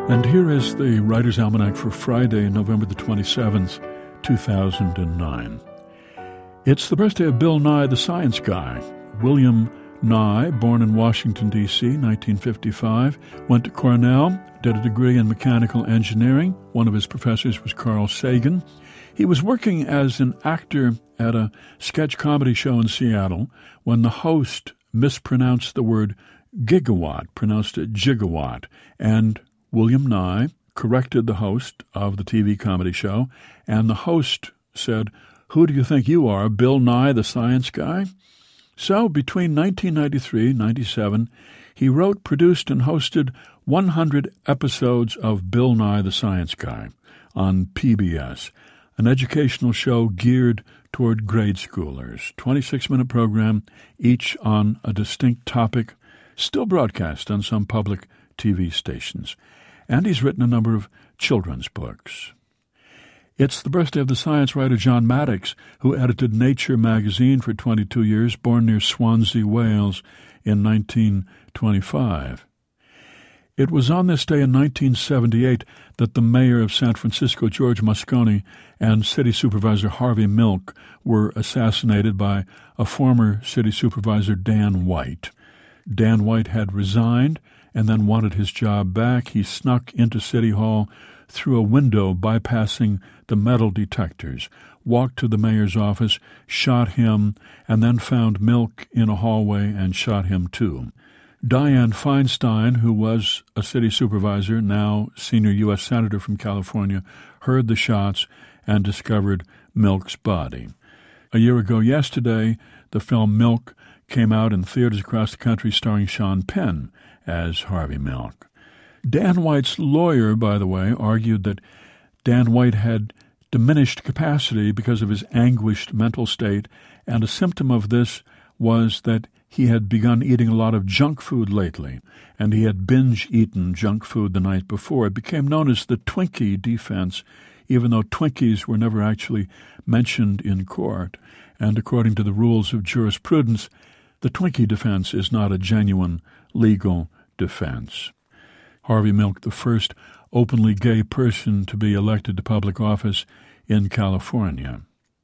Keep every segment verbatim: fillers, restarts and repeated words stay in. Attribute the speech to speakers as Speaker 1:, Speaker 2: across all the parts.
Speaker 1: And here is the Writer's Almanac for Friday, November the twenty-seventh, two thousand nine. It's the birthday of Bill Nye, the science guy. William Nye, born in Washington, D C, nineteen fifty-five, went to Cornell, did a degree in mechanical engineering. One of his professors was Carl Sagan. He was working as an actor at a sketch comedy show in Seattle when the host mispronounced the word gigawatt, pronounced it gigawatt, and William Nye corrected the host of the T V comedy show, and the host said, "Who do you think you are, Bill Nye, the science guy?" So between nineteen ninety-three and ninety-seven, he wrote, produced, and hosted one hundred episodes of Bill Nye, the Science Guy on P B S, an educational show geared toward grade schoolers. twenty-six minute program, each on a distinct topic, still broadcast on some public T V stations. And he's written a number of children's books. It's the birthday of the science writer John Maddox, who edited Nature magazine for twenty-two years, born near Swansea, Wales, in nineteen twenty-five. It was on this day in nineteen seventy-eight that the mayor of San Francisco, George Moscone, and city supervisor Harvey Milk were assassinated by a former city supervisor, Dan White. Dan White had resigned and then wanted his job back. He snuck into City Hall through a window, bypassing the metal detectors, walked to the mayor's office, shot him, and then found Milk in a hallway and shot him too. Dianne Feinstein, who was a city supervisor, now senior U S senator from California, heard the shots and discovered Milk's body. A year ago yesterday, the film Milk came out in theaters across the country, starring Sean Penn as Harvey Milk. Dan White's lawyer, by the way, argued that Dan White had diminished capacity because of his anguished mental state, and a symptom of this was that he had begun eating a lot of junk food lately, and he had binge-eaten junk food the night before. It became known as the Twinkie defense, even though Twinkies were never actually mentioned in court. And according to the rules of jurisprudence, the Twinkie defense is not a genuine legal defense. Harvey Milk, the first openly gay person to be elected to public office in California.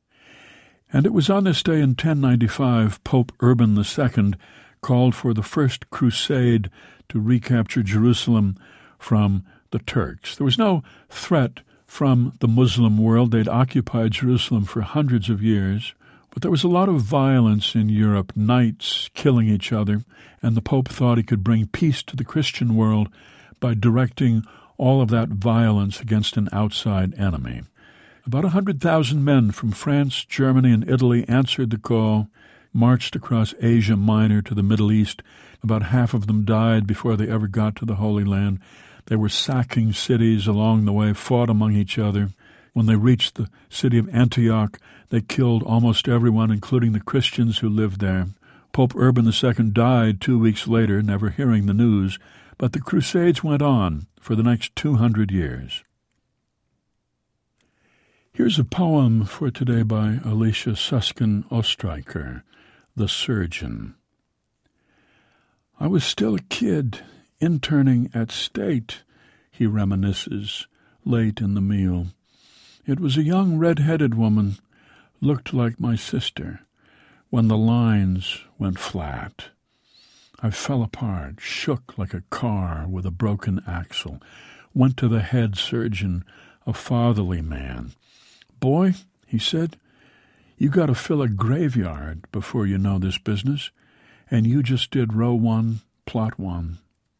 Speaker 1: And it was on this day in ten ninety-five, Pope Urban the Second called for the first crusade to recapture Jerusalem from the Turks. There was no threat from the Muslim world. They'd occupied Jerusalem for hundreds of years. But there was a lot of violence in Europe, knights killing each other, and the Pope thought he could bring peace to the Christian world by directing all of that violence against an outside enemy. About one hundred thousand men from France, Germany, and Italy answered the call, marched across Asia Minor to the Middle East. About half of them died before they ever got to the Holy Land. They were sacking cities along the way, fought among each other. When they reached the city of Antioch, they killed almost everyone, including the Christians who lived there. Pope Urban the Second died two weeks later, never hearing the news, but the Crusades went on for the next two hundred years. Here's a poem for today by Alicia Susskind Oestreicher, The Surgeon. I was still a kid, interning at State, he reminisces, late in the meal. It was a young red-headed woman, looked like my sister, when the lines went flat. I fell apart, shook like a car with a broken axle, went to the head surgeon, a fatherly man. Boy, he said, you got to fill a graveyard before you know this business, and you just did row one, plot one.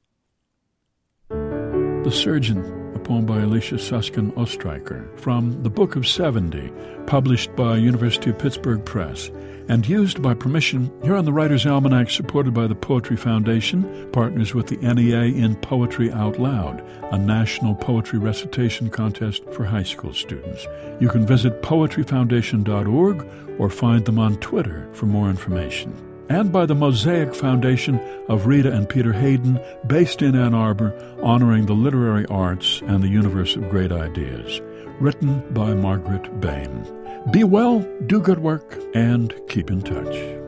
Speaker 1: The Surgeon, a poem by Alicia Susskind Oestreicher, from the Book of Seventy, published by University of Pittsburgh Press, and used by permission here on the Writer's Almanac, supported by the Poetry Foundation, partners with the N E A in Poetry Out Loud, a national poetry recitation contest for high school students. You can visit poetry foundation dot org or find them on Twitter for more information. And by the Mosaic Foundation of Rita and Peter Hayden, based in Ann Arbor, honoring the literary arts and the universe of great ideas. Written by Margaret Bain. Be well, do good work, and keep in touch.